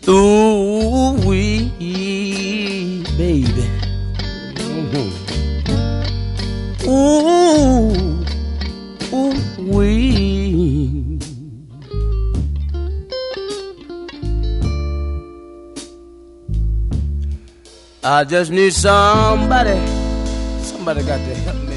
Ooh wee, baby. Ooh, ooh wee. I just need somebody got to help me.